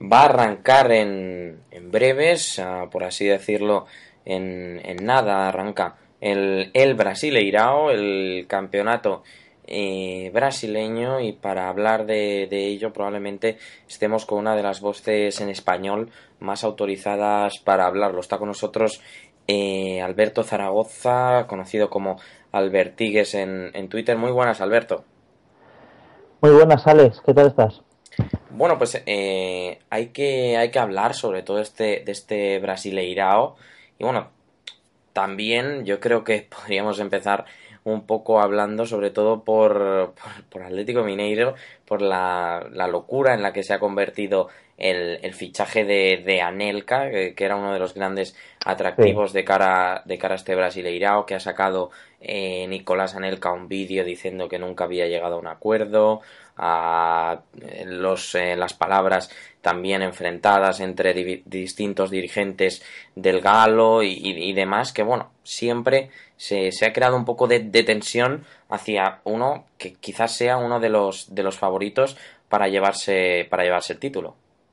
va a arrancar en breves, por así decirlo, en nada arranca el Brasileirao, el campeonato brasileño, y para hablar de ello probablemente estemos con una de las voces en español más autorizadas para hablarlo. Está con nosotros Alberto Zaragoza, conocido como Albertigues en Twitter. Muy buenas, Alberto. Muy buenas, Alex, ¿qué tal estás? Bueno, pues hay que hablar sobre todo de este Brasileirao. Y bueno, también yo creo que podríamos empezar un poco hablando sobre todo por Atlético Mineiro, por la locura en la que se ha convertido el fichaje de Anelka, que era uno de los grandes Sí, atractivos de cara a este Brasileirao, que ha sacado Nicolás Anelka un vídeo diciendo que nunca había llegado a un acuerdo, a las palabras también enfrentadas entre distintos dirigentes del Galo y demás, que bueno, siempre se ha creado un poco de tensión hacia uno que quizás sea uno de los favoritos para llevarse el título.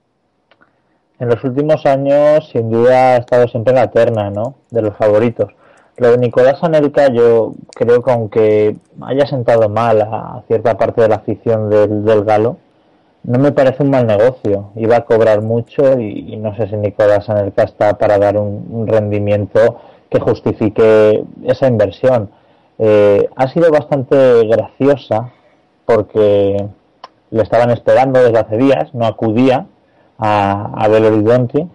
en los últimos años sin duda ha estado siempre en la terna, ¿no? De los favoritos. Lo de Nicolás Anelka yo creo que aunque haya sentado mal a cierta parte de la afición del Galo, no me parece un mal negocio. Iba a cobrar mucho y no sé si Nicolás Anelka está para dar un rendimiento que justifique esa inversión. Ha sido bastante graciosa porque le estaban esperando desde hace días, no acudía a Belo Horizonte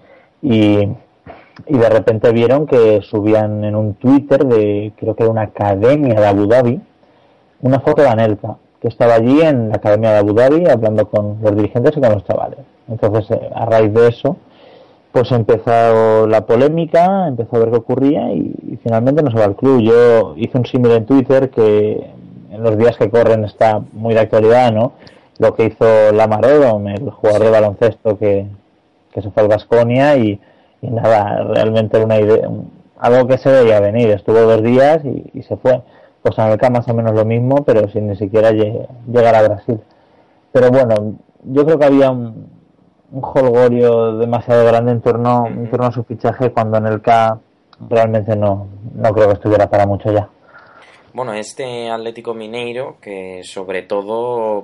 y de repente vieron que subían en un Twitter de, creo que era una academia de Abu Dhabi, una foto de Anelka, que estaba allí en la academia de Abu Dhabi hablando con los dirigentes y con los chavales. Entonces, a raíz de eso, pues empezó la polémica, empezó a ver qué ocurría y finalmente no se va al club. Yo hice un símil en Twitter que en los días que corren está muy de actualidad, ¿no? Lo que hizo Lamar Odom, el jugador Sí. de baloncesto que se fue al Baskonia y nada, realmente una idea, algo que se veía venir. Estuvo 2 días y se fue. Pues Anelka más o menos lo mismo, pero sin ni siquiera llegar a Brasil. Pero bueno, yo creo que había un jolgorio demasiado grande en Ujú. torno a su fichaje cuando Anelka realmente no creo que estuviera para mucho ya. Bueno, este Atlético Mineiro que sobre todo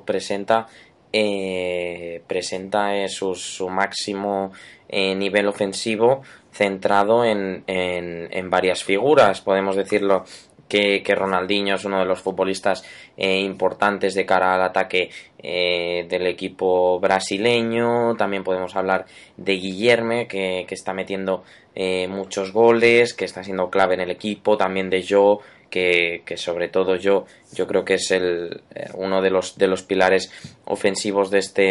presenta su máximo nivel ofensivo centrado en varias figuras. Podemos decirlo que Ronaldinho es uno de los futbolistas importantes de cara al ataque del equipo brasileño. También podemos hablar de Guilherme, que está metiendo muchos goles, que está siendo clave en el equipo. También de Joe, que sobre todo yo creo que es uno de los pilares ofensivos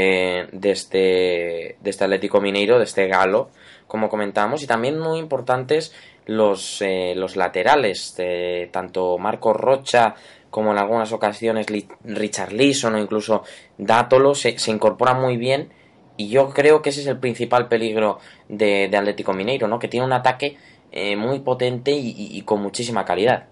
de este Atlético Mineiro, de este Galo, como comentamos. Y también muy importantes los laterales, tanto Marcos Rocha como en algunas ocasiones Richarlison o incluso Dátolo se incorporan muy bien. Y yo creo que ese es el principal peligro de Atlético Mineiro, ¿no? Que tiene un ataque muy potente y con muchísima calidad.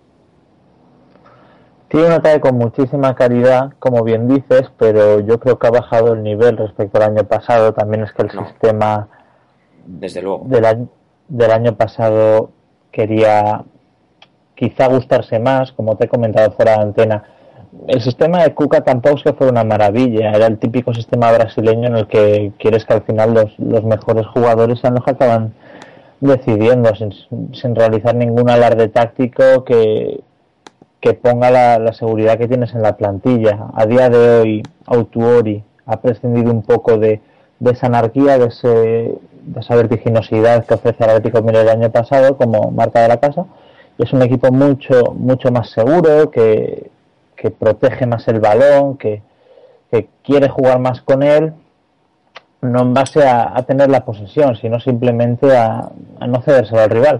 Tiene un ataque con muchísima calidad, como bien dices, pero yo creo que ha bajado el nivel respecto al año pasado. También es que el No, sistema desde luego. del año pasado quería quizá gustarse más, como te he comentado fuera de antena. El sistema de Cuca tampoco es que fuera una maravilla, era el típico sistema brasileño en el que quieres que al final los mejores jugadores sean los que acaban decidiendo sin realizar ningún alarde táctico que ponga la seguridad que tienes en la plantilla. A día de hoy, Autuori ha prescindido un poco de esa anarquía, de esa vertiginosidad que ofrece el Atlético Mineiro el año pasado como marca de la casa. Y es un equipo mucho más seguro, que protege más el balón, que quiere jugar más con él, no en base a tener la posesión, sino simplemente a no cederse al rival.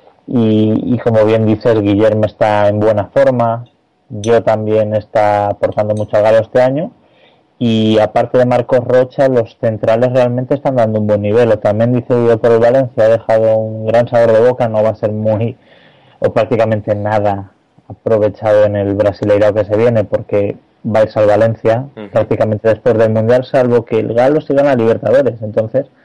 Y como bien dices, Guillermo está en buena forma, yo también está aportando mucho al Galo este año, y aparte de Marcos Rocha, los centrales realmente están dando un buen nivel. O también dice yo por el Valencia, ha dejado un gran sabor de boca, no va a ser muy o prácticamente nada aprovechado en el Brasileirao que se viene porque va a irse al Valencia Uh -huh. prácticamente después del Mundial, salvo que el Galo siga en la Libertadores. Entonces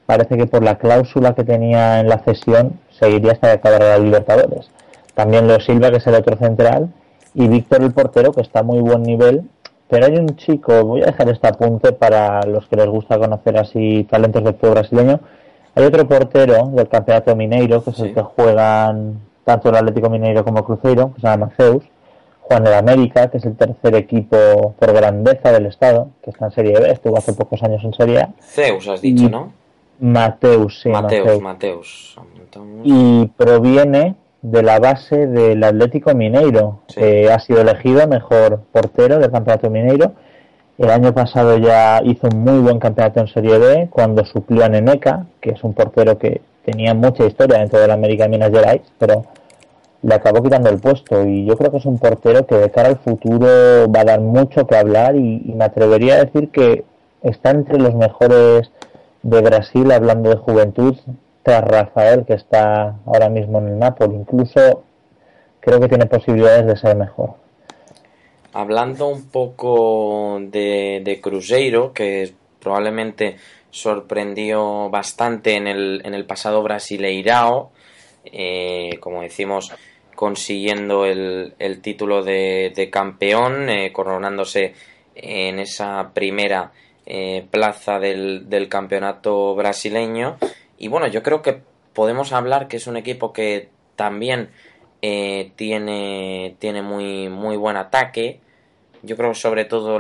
parece que por la cláusula que tenía en la cesión seguiría hasta que acabara la Libertadores. También Leo Silva, que es el otro central, y Víctor el portero, que está a muy buen nivel. Pero hay un chico, voy a dejar este apunte para los que les gusta conocer así talentos del fútbol brasileño. Hay otro portero del Campeonato Mineiro, que es el que juegan tanto el Atlético Mineiro como el Cruzeiro, que se llama Mateus. Juan el América, que es el tercer equipo por grandeza del estado, que está en Serie B, estuvo hace pocos años en Serie A. Zeus has dicho, ¿no? Mateus, sí, Mateus. Y proviene de la base del Atlético Mineiro, que ha sido elegido mejor portero del Campeonato Mineiro. El año pasado ya hizo un muy buen campeonato en Serie B cuando suplió a Neneca, que es un portero que tenía mucha historia dentro de la América de Minas Gerais, pero le acabó quitando el puesto. Y yo creo que es un portero que de cara al futuro va a dar mucho que hablar, y me atrevería a decir que está entre los mejores de Brasil, hablando de juventud, tras Rafael, que está ahora mismo en el Napoli. Incluso creo que tiene posibilidades de ser mejor. Hablando un poco de Cruzeiro, que probablemente sorprendió bastante en el pasado Brasileirao, como decimos, consiguiendo el título de campeón, coronándose en esa primera plaza del campeonato brasileño. Y bueno, yo creo que podemos hablar que es un equipo que también tiene muy, muy buen ataque. Yo creo sobre todo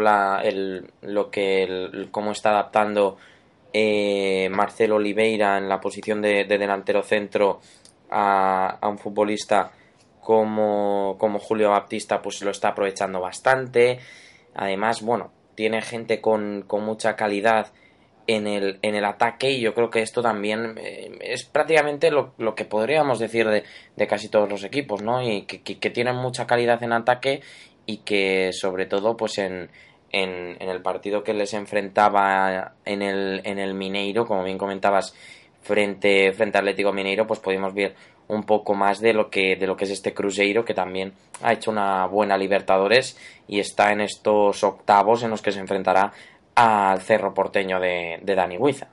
cómo está adaptando Marcelo Oliveira en la posición de delantero centro a un futbolista como Julio Baptista, pues lo está aprovechando bastante. Además, bueno, tiene gente con mucha calidad en el ataque, y yo creo que esto también es prácticamente lo que podríamos decir de casi todos los equipos, ¿no? Y que tienen mucha calidad en ataque, y que sobre todo pues en el partido que les enfrentaba en el Mineiro, como bien comentabas, frente a Atlético Mineiro, pues pudimos ver un poco más de lo que es este Cruzeiro, que también ha hecho una buena Libertadores y está en estos octavos en los que se enfrentará al Cerro Porteño de Dani Huiza.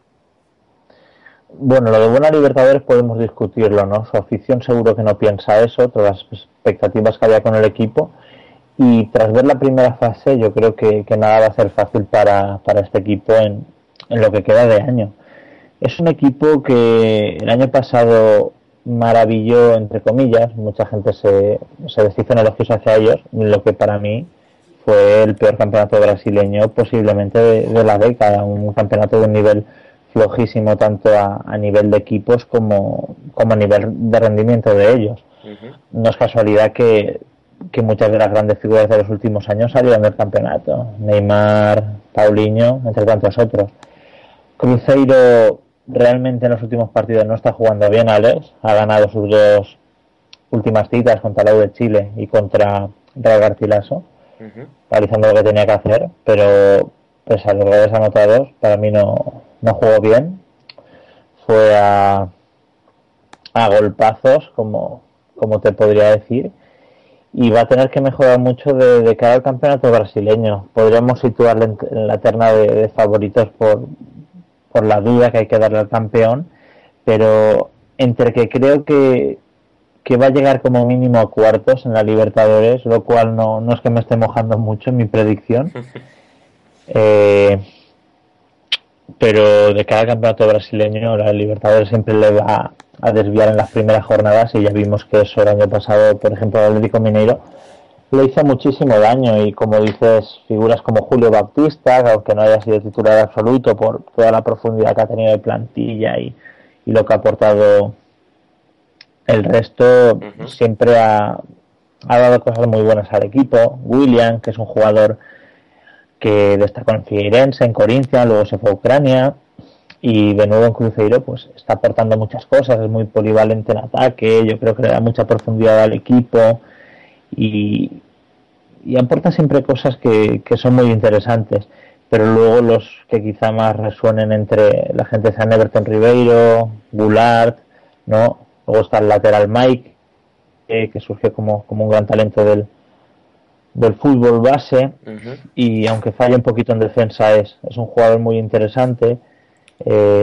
Bueno, lo de buena Libertadores podemos discutirlo, ¿no? Su afición seguro que no piensa eso, todas las expectativas que había con el equipo, y tras ver la primera fase yo creo que nada va a ser fácil para este equipo en lo que queda de año. Es un equipo que el año pasado maravilló, entre comillas, mucha gente se deshizo en elogios hacia ellos, lo que para mí fue el peor campeonato brasileño posiblemente de la década, un campeonato de un nivel flojísimo tanto a nivel de equipos como a nivel de rendimiento de ellos. Uh-huh. No es casualidad que muchas de las grandes figuras de los últimos años salieron del campeonato, Neymar, Paulinho, entre tantos otros. Cruzeiro realmente en los últimos partidos no está jugando bien, Alex. Ha ganado sus dos últimas citas contra la U de Chile y contra Real Garcilaso, realizando lo que tenía que hacer, pero pese a los goles anotados, para mí no jugó bien. Fue a golpazos, como te podría decir, y va a tener que mejorar mucho de cara al campeonato brasileño. Podríamos situarle en la terna de favoritos por la duda que hay que darle al campeón, pero entre que creo que va a llegar como mínimo a cuartos en la Libertadores, lo cual no es que me esté mojando mucho en mi predicción, pero de cada campeonato brasileño la Libertadores siempre le va a desviar en las primeras jornadas, y ya vimos que eso el año pasado, por ejemplo, el Atlético Mineiro le hizo muchísimo daño, y como dices, figuras como Julio Baptista, aunque no haya sido titular absoluto por toda la profundidad que ha tenido de plantilla y lo que ha aportado el resto, siempre ha dado cosas muy buenas al equipo. William, que es un jugador que destacó en Figueirense, en Corinthians, luego se fue a Ucrania, y de nuevo en Cruzeiro pues está aportando muchas cosas, es muy polivalente en ataque, yo creo que le da mucha profundidad al equipo, y aporta siempre cosas que son muy interesantes. Pero luego los que quizá más resuenen entre la gente sean Everton Ribeiro, Goulart, ¿no? Luego está el lateral Mike, que surge como un gran talento del fútbol base, y aunque falle un poquito en defensa es un jugador muy interesante.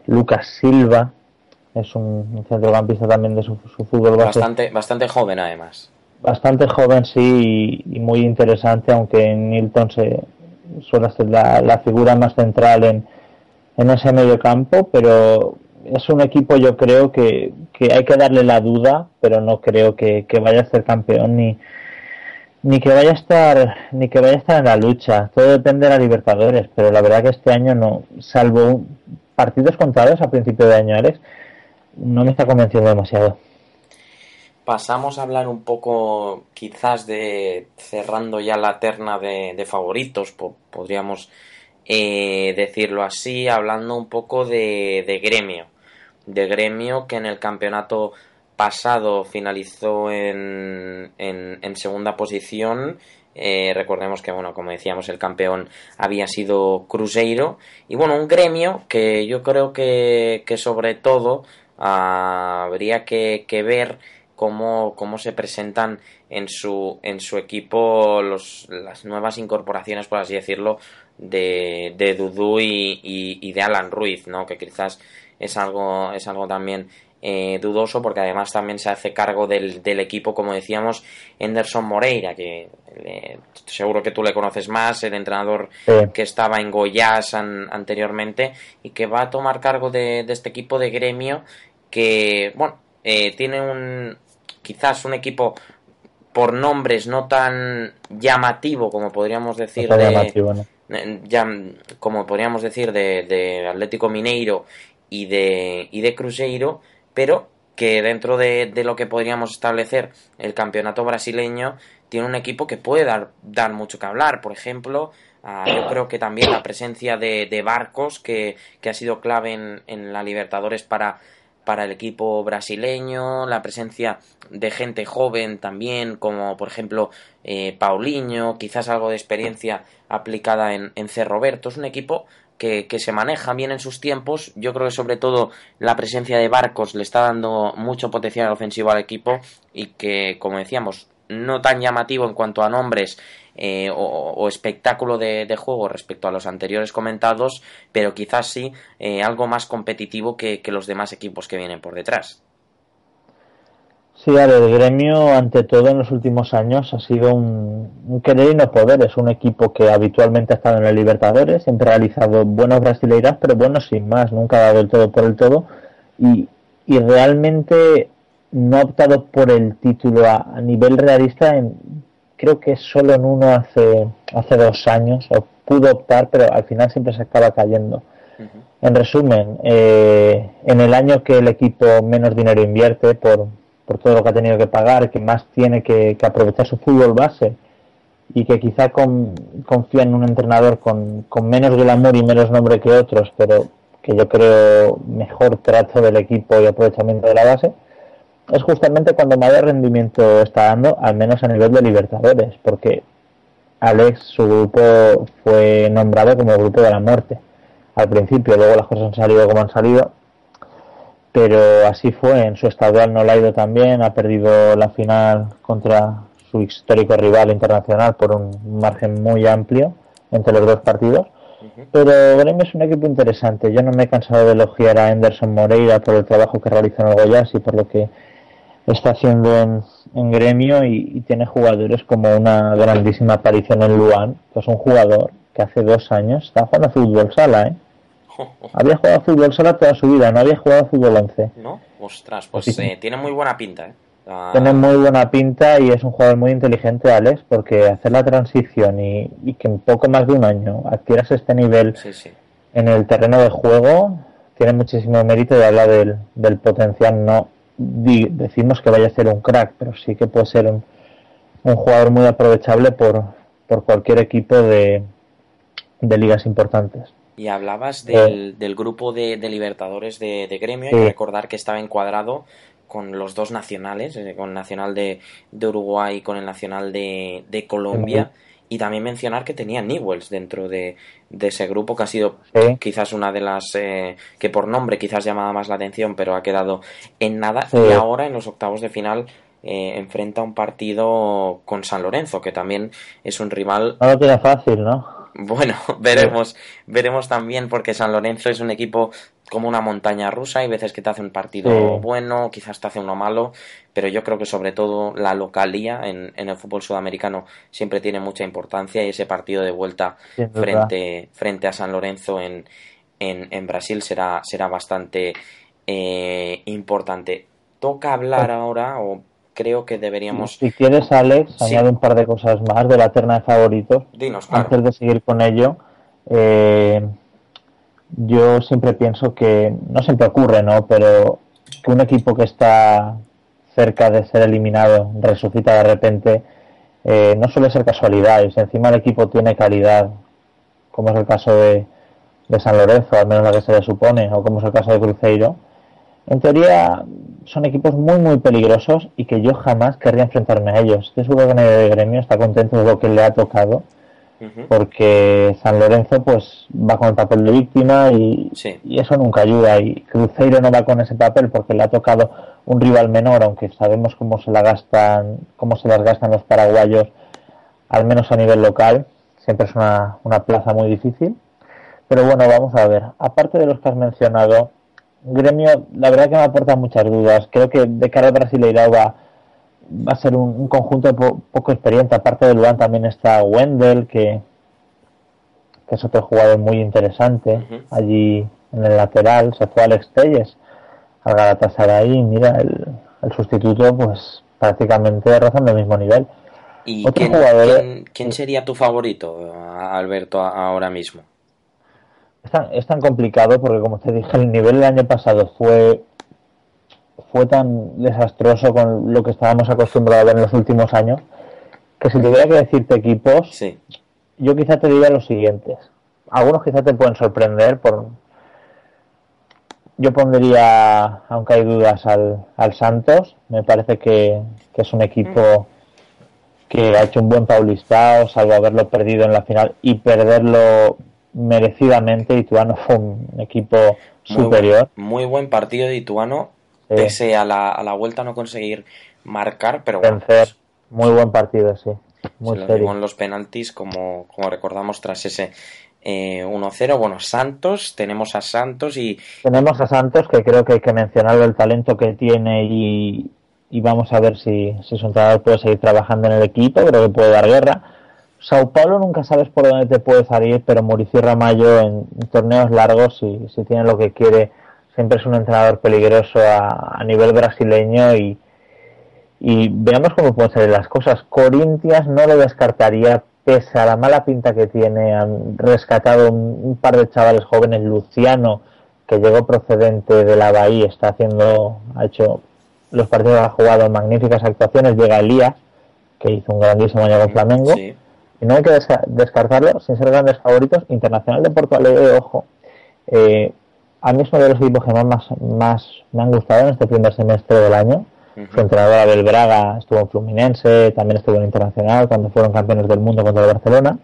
Lucas Silva es un centrocampista también de su fútbol base. Bastante joven además. Bastante joven, sí, y muy interesante, aunque Nilton suele ser la figura más central en ese medio campo, pero es un equipo, yo creo que hay que darle la duda, pero no creo que vaya a ser campeón ni que vaya a estar en la lucha. Todo depende de la Libertadores, pero la verdad que este año no, salvo partidos contados a principio de año, Alex, no me está convenciendo demasiado. Pasamos a hablar un poco, quizás, de cerrando ya la terna de favoritos, podríamos decirlo así, hablando un poco de Gremio. De Gremio, que en el campeonato pasado finalizó en segunda posición. Recordemos que, bueno, como decíamos, el campeón había sido Cruzeiro. Y bueno, un Gremio que yo creo que sobre todo habría que ver cómo se presentan en su equipo las nuevas incorporaciones, por así decirlo, de Dudu y de Alan Ruiz, ¿no? Que quizás es algo también dudoso, porque además también se hace cargo del equipo, como decíamos, Anderson Moreira, que seguro que tú le conoces más, el entrenador que estaba en Goiás anteriormente, y que va a tomar cargo de este equipo de Gremio, que, bueno, tiene quizás un equipo por nombres no tan llamativo como podríamos decir como podríamos decir de Atlético Mineiro y de Cruzeiro, pero que dentro de lo que podríamos establecer el campeonato brasileño tiene un equipo que puede dar mucho que hablar. Por ejemplo, yo creo que también la presencia de Barcos, que ha sido clave en la Libertadores para el equipo brasileño, la presencia de gente joven también, como por ejemplo Paulinho, quizás algo de experiencia aplicada en Cerro Roberto. Es un equipo que se maneja bien en sus tiempos. Yo creo que sobre todo la presencia de Barcos le está dando mucho potencial ofensivo al equipo, y que, como decíamos, no tan llamativo en cuanto a nombres o espectáculo de juego respecto a los anteriores comentados, pero quizás sí algo más competitivo que los demás equipos que vienen por detrás. Sí, el Gremio, ante todo en los últimos años, ha sido un querer y no poder. Es un equipo que habitualmente ha estado en el Libertadores, siempre ha realizado buenos brasileiras, pero bueno, sin más, nunca ha dado el todo por el todo, y realmente no ha optado por el título a nivel realista creo que solo en uno hace 2 años, o pudo optar, pero al final siempre se acaba cayendo. En resumen, en el año que el equipo menos dinero invierte por todo lo que ha tenido que pagar, que más tiene que aprovechar su fútbol base, y que quizá confía en un entrenador con menos glamour y menos nombre que otros, pero que yo creo mejor trato del equipo y aprovechamiento de la base, es justamente cuando mayor rendimiento está dando, al menos a nivel de Libertadores, porque Alex, su grupo fue nombrado como grupo de la muerte al principio, luego las cosas han salido como han salido, pero así fue. En su estadual no le ha ido tan bien, ha perdido la final contra su histórico rival internacional por un margen muy amplio entre los dos partidos. Pero Gremio es un equipo interesante. Yo no me he cansado de elogiar a Anderson Moreira por el trabajo que realiza en el Goiás y por lo que está haciendo en Gremio, y tiene jugadores como una grandísima aparición en Luan, que es un jugador que hace 2 años estaba jugando a fútbol sala, ¿eh? Había jugado a fútbol sala toda su vida, no había jugado a fútbol 11. ¿No? Ostras, pues tiene muy buena pinta, ¿eh? Tiene muy buena pinta y es un jugador muy inteligente, Alex, porque hacer la transición y que en poco más de un año adquieras este nivel en el terreno de juego tiene muchísimo mérito. Y habla del potencial. No decimos que vaya a ser un crack, pero sí que puede ser un jugador muy aprovechable por cualquier equipo de ligas importantes. Y hablabas del grupo de Libertadores de Gremio. Hay que recordar que estaba encuadrado con los dos nacionales, con el nacional de Uruguay y con el nacional de Colombia. Y también mencionar que tenía Newell's dentro de ese grupo, que ha sido quizás una de las que por nombre quizás llamaba más la atención, pero ha quedado en nada. Y ahora en los octavos de final enfrenta un partido con San Lorenzo, que también es un rival. No lo tiene fácil, ¿no? Bueno, veremos también, porque San Lorenzo es un equipo como una montaña rusa. Hay veces que te hace un partido bueno, quizás te hace uno malo, pero yo creo que sobre todo la localía en el fútbol sudamericano siempre tiene mucha importancia, y ese partido de vuelta frente a San Lorenzo en Brasil será bastante importante. Toca hablar ahora, o creo que deberíamos... Si quieres, Alex, añade un par de cosas más de la terna de favoritos. Dinos, claro. Antes de seguir con ello, yo siempre pienso que, no siempre ocurre, ¿no? Pero que un equipo que está cerca de ser eliminado resucita de repente, no suele ser casualidad. Y si encima el equipo tiene calidad, como es el caso de San Lorenzo, al menos la que se le supone, o como es el caso de Cruzeiro, en teoría son equipos muy muy peligrosos y que yo jamás querría enfrentarme a ellos. Estoy seguro que nadie de Gremio está contento de lo que le ha tocado, porque San Lorenzo pues va con el papel de víctima y eso nunca ayuda, y Cruzeiro no va con ese papel porque le ha tocado un rival menor, aunque sabemos cómo se las gastan los paraguayos, al menos a nivel local. Siempre es una plaza muy difícil. Pero bueno, vamos a ver, aparte de los que has mencionado, Gremio, la verdad que me aporta muchas dudas. Creo que de cara al Brasileirao va a ser un conjunto poco experiente. Aparte de Luan también está Wendel, que es otro jugador muy interesante. Allí en el lateral se fue Alex Telles al Galatasaray. Mira, el sustituto pues prácticamente rozando el mismo nivel. ¿Y quién sería tu favorito, Alberto, ahora mismo? Es tan complicado porque, como te dije, el nivel del año pasado fue tan desastroso con lo que estábamos acostumbrados a ver en los últimos años, que si tuviera que decirte equipos, yo quizá te diría los siguientes. Algunos quizá te pueden sorprender. Yo pondría, aunque hay dudas, al Santos. Me parece que es un equipo que ha hecho un buen Paulistao, salvo haberlo perdido en la final y perderlo merecidamente. Ituano fue un equipo superior. Muy buen partido de Ituano, pese a la vuelta no conseguir marcar, pero bueno, vencer. Muy buen partido, sí. Muy se lo llevó en los penaltis, como recordamos, tras ese 1-0. Bueno, tenemos a Santos, que creo que hay que mencionarlo, el talento que tiene, y vamos a ver si su entrenador puede seguir trabajando en el equipo. Creo que puede dar guerra. Sao Paulo nunca sabes por dónde te puede salir, pero Muricy Ramallo en torneos largos, si tiene lo que quiere, siempre es un entrenador peligroso a nivel brasileño, y veamos cómo pueden salir las cosas. Corinthians no lo descartaría, pese a la mala pinta que tiene. Han rescatado un par de chavales jóvenes. Luciano, que llegó procedente de la Bahía, ha hecho los partidos, ha jugado magníficas actuaciones. Llega Elías, que hizo un grandísimo año con Flamengo. Y no hay que descartarlo sin ser grandes favoritos. Internacional de Porto Alegre, ojo. A mí es uno de los equipos que más me han gustado en este primer semestre del año. Su entrenador Abel Braga estuvo en Fluminense, también estuvo en Internacional cuando fueron campeones del mundo contra el Barcelona.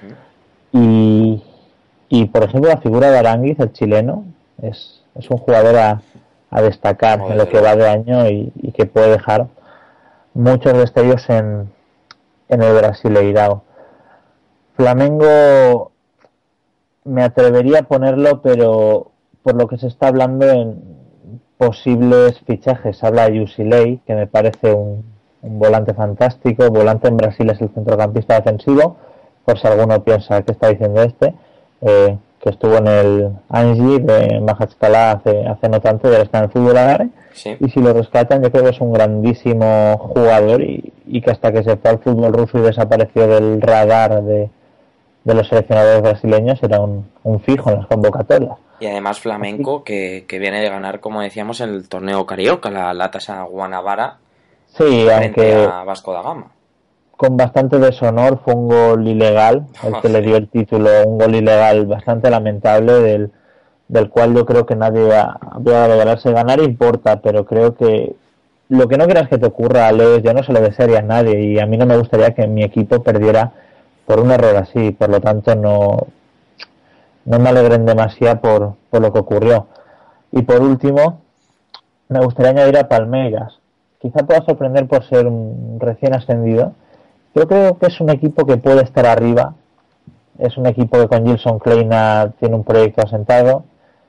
Y por ejemplo, la figura de Aránguiz, el chileno, es un jugador a destacar en lo que va de año, y que puede dejar muchos destellos en el Brasileirao. Flamengo me atrevería a ponerlo, pero por lo que se está hablando en posibles fichajes, habla de Yusilei, que me parece un volante fantástico. Volante en Brasil es el centrocampista defensivo, por si alguno piensa que está diciendo que estuvo en el Anji de Majatskalá hace no tanto, y ahora está en el fútbol árabe. Y si lo rescatan, yo creo que es un grandísimo jugador, y que hasta que se fue al fútbol ruso y desapareció del radar de los seleccionadores brasileños, era un fijo en las convocatorias. Y además Flamenco, que viene de ganar, como decíamos, el torneo carioca, la Tasa Guanabara, frente a Vasco da Gama. Con bastante deshonor, fue un gol ilegal el que le dio el título, un gol ilegal bastante lamentable, del cual yo creo que nadie va a lograrse. Ganar importa, pero creo que lo que no quieras que te ocurra, Alex, yo no se lo desearía a nadie, y a mí no me gustaría que mi equipo perdiera por un error así. Por lo tanto, no me alegren demasiado por lo que ocurrió. Y por último, me gustaría añadir a Palmeiras. Quizá pueda sorprender por ser un recién ascendido. Yo creo que es un equipo que puede estar arriba, es un equipo que con Gilson Kleina tiene un proyecto asentado,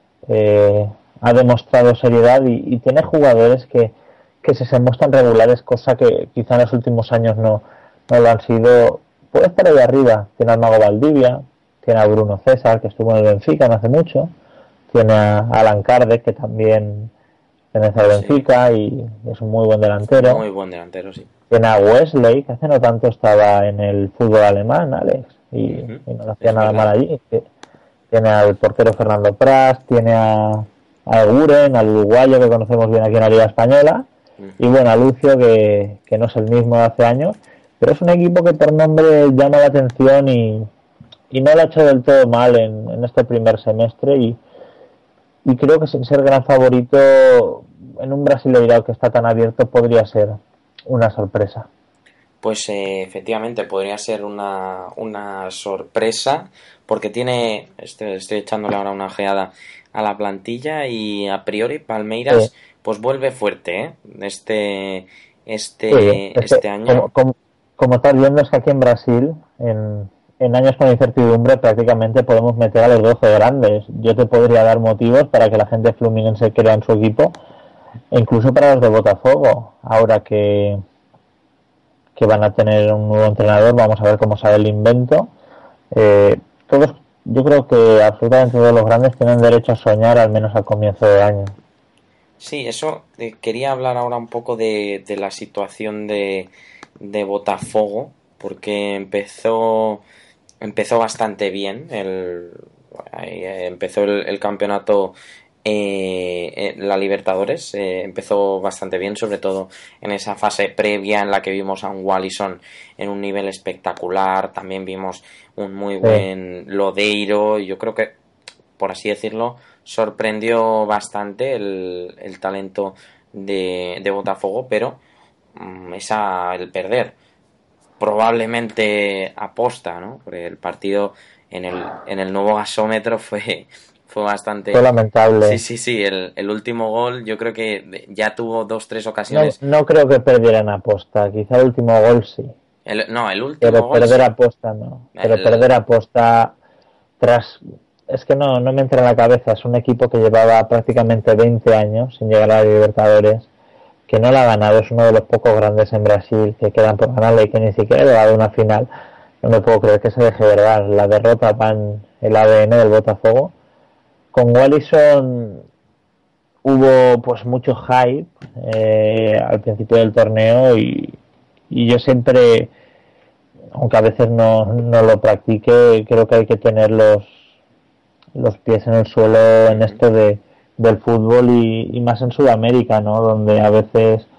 ha demostrado seriedad y tiene jugadores que se muestran regulares, cosa que quizá en los últimos años no lo han sido. Puede estar ahí arriba, tiene al Mago Valdivia, tiene a Bruno César, que estuvo en el Benfica no hace mucho, tiene a Alan Kardec, que también pertenece al Benfica y es un muy buen delantero. Muy buen delantero, sí. Tiene a Wesley, que hace no tanto estaba en el fútbol alemán, Alex, y no le hacía nada mal allí. Tiene al portero Fernando Pras, tiene a Eguren, al uruguayo que conocemos bien aquí en la Liga Española, y bueno, a Lucio, que no es el mismo de hace años, pero es un equipo que por nombre llama la atención y no lo ha hecho del todo mal en este primer semestre y creo que sin ser gran favorito en un Brasileirao que está tan abierto podría ser una sorpresa. Pues efectivamente podría ser una sorpresa porque tiene, estoy echándole ahora una ojeada a la plantilla y a priori Palmeiras pues vuelve fuerte este año. Como estás viendo es que aquí en Brasil en años con incertidumbre prácticamente podemos meter a los 12 grandes. Yo te podría dar motivos para que la gente fluminense crea en su equipo e incluso para los de Botafogo, ahora que van a tener un nuevo entrenador, vamos a ver cómo sale el invento. Todos, yo creo que absolutamente todos los grandes tienen derecho a soñar al menos al comienzo del año. Sí, eso, quería hablar ahora un poco de la situación de Botafogo, porque empezó bastante bien, empezó el campeonato, la Libertadores, empezó bastante bien, sobre todo en esa fase previa en la que vimos a un Wallison en un nivel espectacular, también vimos un muy buen Lodeiro, yo creo que, por así decirlo, sorprendió bastante el talento de Botafogo, pero el perder probablemente aposta, ¿no? Porque el partido en el nuevo gasómetro fue bastante... Fue lamentable. Sí, el último gol yo creo que ya tuvo 2-3 ocasiones. No creo que perdieran aposta, quizá el último gol sí. El último pero gol perder sí. aposta no. Pero perder aposta tras... Es que no me entra en la cabeza, es un equipo que llevaba prácticamente 20 años sin llegar a la Libertadores, que no la ha ganado, es uno de los pocos grandes en Brasil que quedan por ganarle y que ni siquiera ha dado una final. No me puedo creer que se deje verdad. La derrota va en el ADN del Botafogo. Con Wallison hubo pues mucho hype al principio del torneo y yo siempre, aunque a veces no lo practique, creo que hay que tener los pies en el suelo en esto del fútbol y más en Sudamérica, ¿no? Donde a veces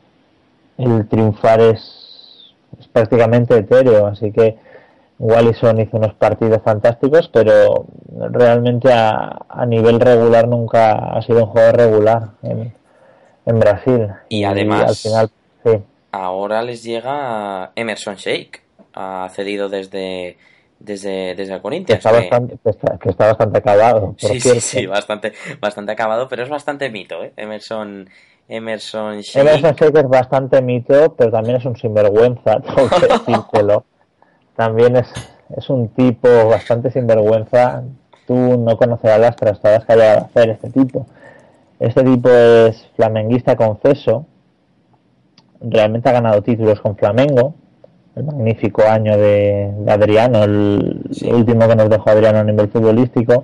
el triunfar es prácticamente etéreo, así que Wallison hizo unos partidos fantásticos, pero realmente a nivel regular nunca ha sido un jugador regular en Brasil. Y además, al final, sí. Ahora les llega Emerson Sheik, ha cedido desde el Corinthians. Que está bastante acabado. Sí, bastante acabado, pero es bastante mito, ¿eh? Emerson Sheik. Emerson Sheik es bastante mito, pero también es un sinvergüenza, tengo que decírtelo. También es un tipo bastante sinvergüenza. Tú no conocerás las trastadas que ha llegado a hacer este tipo. Este tipo es flamenguista confeso. Realmente ha ganado títulos con Flamengo. El magnífico año de Adriano, el último que nos dejó Adriano a nivel futbolístico.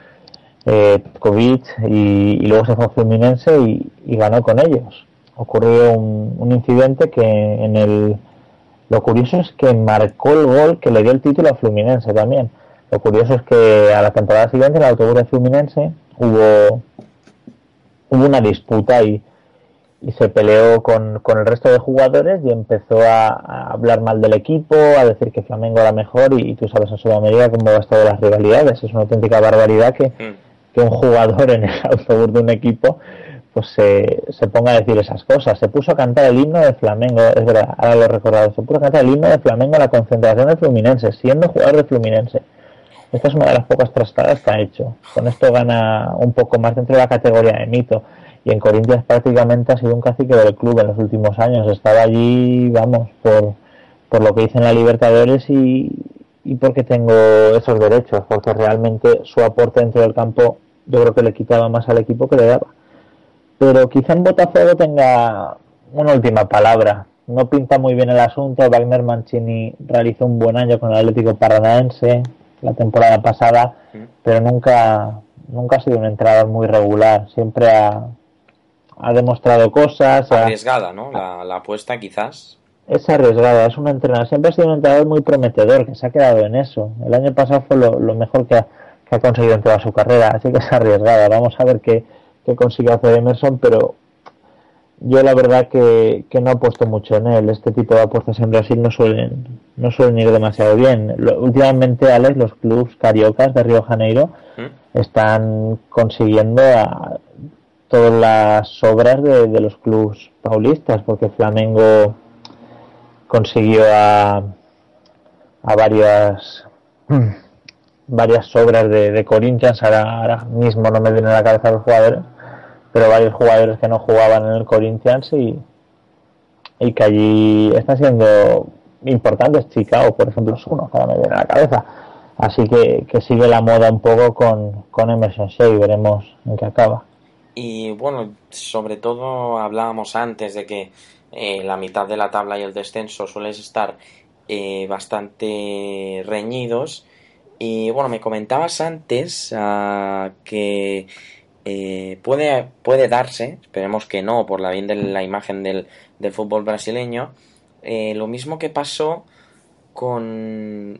Kovic, y luego se fue a Fluminense y ganó con ellos. Ocurrió un incidente que lo curioso es que marcó el gol que le dio el título a Fluminense también. Lo curioso es que a la temporada siguiente en el autobús de Fluminense hubo una disputa y se peleó con el resto de jugadores y empezó a hablar mal del equipo, a decir que Flamengo era mejor y tú sabes en Sudamérica cómo va esto de las rivalidades. Es una auténtica barbaridad que un jugador en el autobús de un equipo pues se ponga a decir esas cosas. Se puso a cantar el himno de Flamengo, es verdad, ahora lo he recordado, se puso a cantar el himno de Flamengo en la concentración de Fluminense, siendo jugador de Fluminense. Esta es una de las pocas trastadas que ha hecho. Con esto gana un poco más dentro de la categoría de mito. Y en Corinthians prácticamente ha sido un cacique del club en los últimos años. Estaba allí, vamos, por lo que hizo en la Libertadores y y porque tengo esos derechos, porque realmente su aporte dentro del campo yo creo que le quitaba más al equipo que le daba. Pero quizá en Botafogo tenga una última palabra. No pinta muy bien el asunto. Wagner Mancini realizó un buen año con el Atlético Paranaense la temporada pasada, pero nunca ha sido un entrenador muy regular. Siempre ha demostrado cosas. Arriesgada, ¿no? La apuesta quizás. Es arriesgada, es un entrenador. Siempre ha sido un entrenador muy prometedor, que se ha quedado en eso. El año pasado fue lo mejor que ha conseguido en toda su carrera, así que es arriesgada. Vamos a ver qué consigue hacer Emerson, pero yo la verdad que no apuesto mucho en él. Este tipo de apuestas en Brasil no suelen ir demasiado bien. Últimamente, Alex, los clubes cariocas de Río de Janeiro están consiguiendo todas las obras de los clubes paulistas, porque Flamengo consiguió a varias obras de Corinthians. Ahora mismo no me viene a la cabeza los jugadores, pero varios jugadores que no jugaban en el Corinthians y que allí están siendo importantes. Chicago, por ejemplo, es uno que ahora me viene a la cabeza. Así que sigue la moda un poco con Emerson Shea y veremos en qué acaba. Y bueno, sobre todo hablábamos antes de que la mitad de la tabla y el descenso suelen estar bastante reñidos. Y bueno, me comentabas antes que puede darse, esperemos que no, por la bien de la imagen del fútbol brasileño, lo mismo que pasó cuando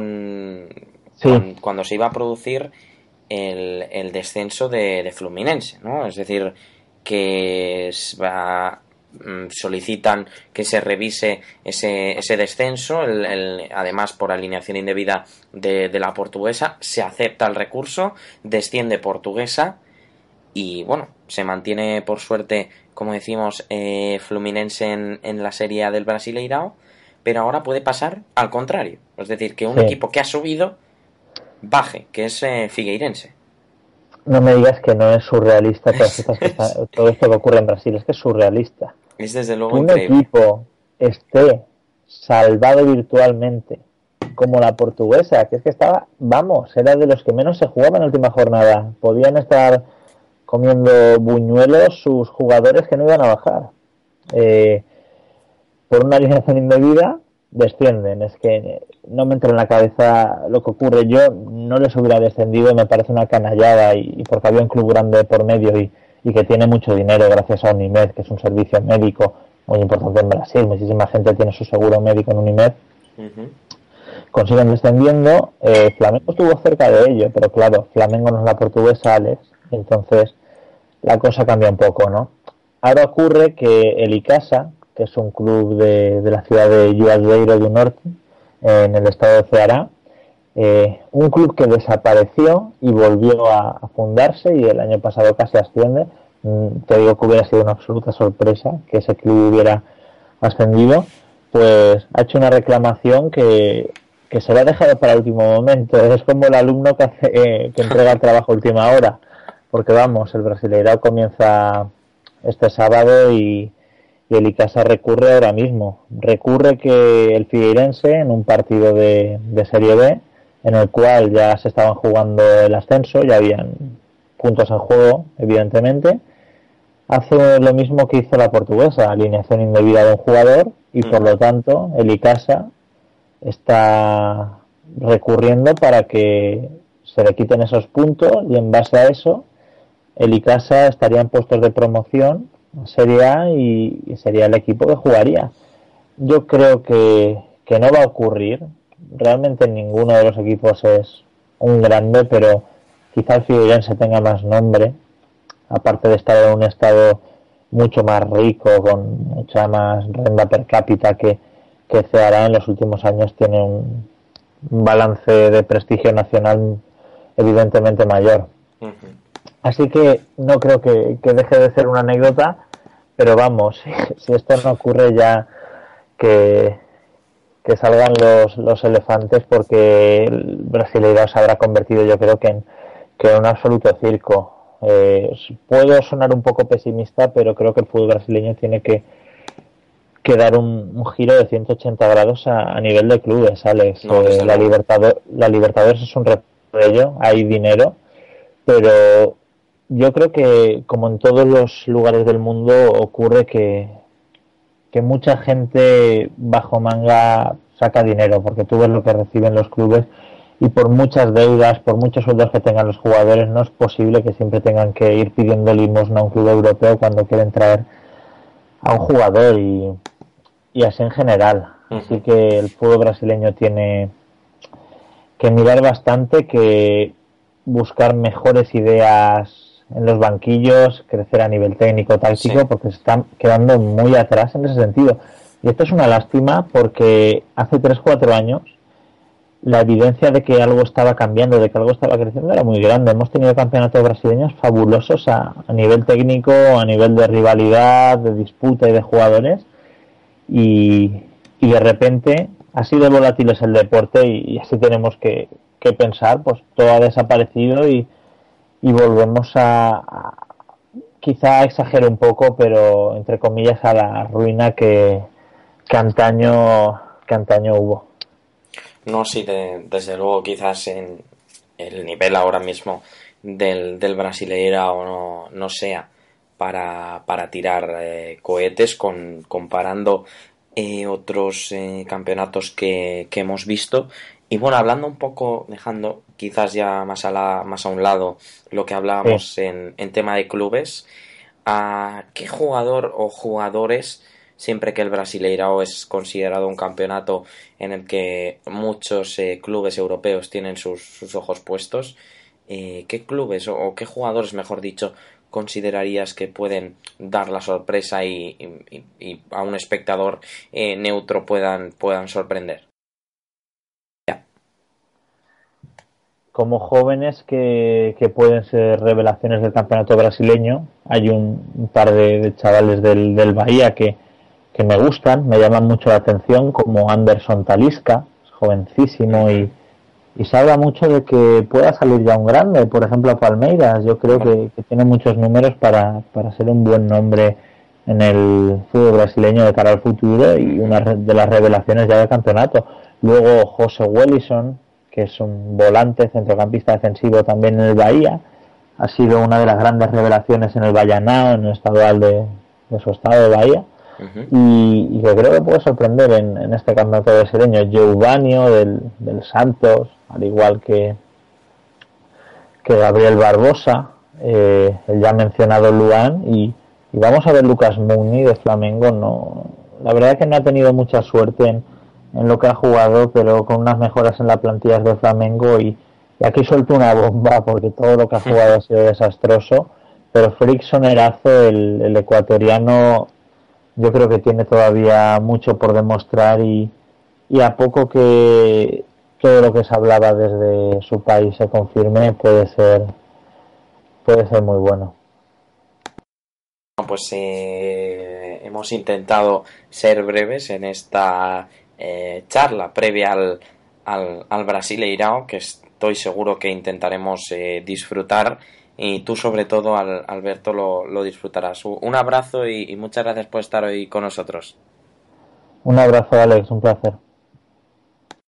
se iba a producir el descenso de Fluminense, ¿no? Es decir, que solicitan que se revise ese descenso, además por alineación indebida de la Portuguesa. Se acepta el recurso, desciende Portuguesa y bueno, se mantiene por suerte, como decimos, Fluminense en la Serie A del Brasileirao, pero ahora puede pasar al contrario, es decir, que un equipo que ha subido baje, que es Figueirense. No me digas que no es surrealista todo esto que ocurre en Brasil, es que es surrealista. Es desde luego un increíble. Equipo esté salvado virtualmente como la Portuguesa, que es que era de los que menos se jugaba en la última jornada. Podían estar comiendo buñuelos sus jugadores que no iban a bajar. Por una alineación indebida descienden. Es que no me entra en la cabeza lo que ocurre. Yo no les hubiera descendido, me parece una canallada, y porque había un club grande por medio y que tiene mucho dinero gracias a Unimed, que es un servicio médico muy importante en Brasil. Muchísima gente tiene su seguro médico en Unimed. Consiguen descendiendo. Flamengo estuvo cerca de ello, pero claro, Flamengo no es la Portuguesa, Alex, entonces la cosa cambia un poco, ¿no? Ahora ocurre que el Icasa, que es un club de la ciudad de Juazeiro do Norte, en el estado de Ceará, un club que desapareció y volvió a fundarse, y el año pasado casi asciende. Te digo que hubiera sido una absoluta sorpresa que ese club hubiera ascendido. Pues ha hecho una reclamación que se lo ha dejado para el último momento. Es como el alumno que entrega el trabajo a última hora, porque vamos, el Brasileirao comienza este sábado y el Icasa recurre ahora mismo. Recurre que el Figueirense, en un partido de Serie B, en el cual ya se estaban jugando el ascenso, ya habían puntos en juego, evidentemente, hace lo mismo que hizo la Portuguesa, alineación indebida de un jugador, y por lo tanto el Icasa está recurriendo para que se le quiten esos puntos, y en base a eso el Icasa estaría en puestos de promoción a Serie A y sería el equipo que jugaría. Yo creo que no va a ocurrir. Realmente ninguno de los equipos es un grande, pero quizá el Figueirense tenga más nombre, aparte de estar en un estado mucho más rico, con mucha más renta per cápita que Ceará. En los últimos años tiene un balance de prestigio nacional evidentemente mayor. Así que no creo que deje de ser una anécdota, pero vamos, si esto no ocurre ya que salgan los elefantes, porque el Brasileirao se habrá convertido, yo creo que en un absoluto circo. Puedo sonar un poco pesimista, pero creo que el fútbol brasileño tiene que que dar un giro de 180 grados a nivel de clubes, Alex. No, desde La, luego. La Libertadores es un reflejo de ello, hay dinero, pero yo creo que, como en todos los lugares del mundo, ocurre que mucha gente bajo manga saca dinero, porque tú ves lo que reciben los clubes y por muchas deudas, por muchos sueldos que tengan los jugadores, no es posible que siempre tengan que ir pidiendo limosna a un club europeo cuando quieren traer a un jugador y así en general. Así Uh-huh. que el fútbol brasileño tiene que mirar bastante, que buscar mejores ideas en los banquillos, crecer a nivel técnico, táctico, Sí. porque se están quedando muy atrás en ese sentido. Y esto es una lástima porque hace 3 4 años la evidencia de que algo estaba cambiando, de que algo estaba creciendo, era muy grande. Hemos tenido campeonatos brasileños fabulosos a nivel técnico, a nivel de rivalidad, de disputa y de jugadores, y, y de repente ha sido volátil es el deporte y así tenemos que pensar, pues todo ha desaparecido y volvemos quizá exagero un poco, pero entre comillas a la ruina que antaño hubo. No, sí, desde luego quizás en el nivel ahora mismo del Brasileirao no sea para tirar cohetes comparando otros campeonatos que hemos visto. Y bueno, hablando un poco, dejando quizás ya más a un lado lo que Sí. hablábamos en tema de clubes, ¿a qué jugador o jugadores, siempre que el Brasileirao es considerado un campeonato en el que muchos clubes europeos tienen sus ojos puestos, qué clubes o qué jugadores, mejor dicho, considerarías que pueden dar la sorpresa y a un espectador neutro puedan sorprender? Como jóvenes que pueden ser revelaciones del campeonato brasileño, hay un par de chavales del Bahía que me gustan, me llaman mucho la atención, como Anderson Talisca, es jovencísimo Uh-huh. y se habla mucho de que pueda salir ya un grande, por ejemplo a Palmeiras. Yo creo Hombre, que tiene muchos números para ser un buen nombre en el fútbol brasileño de cara al futuro y uh-huh. una de las revelaciones ya del campeonato. Luego José Wellison, que es un volante centrocampista defensivo también en el Bahía, ha sido una de las grandes revelaciones en el Vallanao, en el estadual de su estado de Bahía, Uh-huh. y que creo que puede sorprender en este campeonato brasileño. Giovanni del Santos, al igual que Gabriel Barbosa, el ya mencionado Luan, y vamos a ver Lucas Mouni de Flamengo. No, la verdad es que no ha tenido mucha suerte en lo que ha jugado, pero con unas mejoras en la plantilla de Flamengo, y aquí suelto una bomba porque todo lo que ha jugado ha sido desastroso, pero Frickson Erazo, el ecuatoriano, yo creo que tiene todavía mucho por demostrar, y a poco que todo lo que se hablaba desde su país se confirme, puede ser muy bueno. Pues hemos intentado ser breves en esta charla previa al Brasileirao, que estoy seguro que intentaremos disfrutar, y tú sobre todo, Alberto, lo disfrutarás. Un abrazo y muchas gracias por estar hoy con nosotros. Un abrazo, Alex, un placer.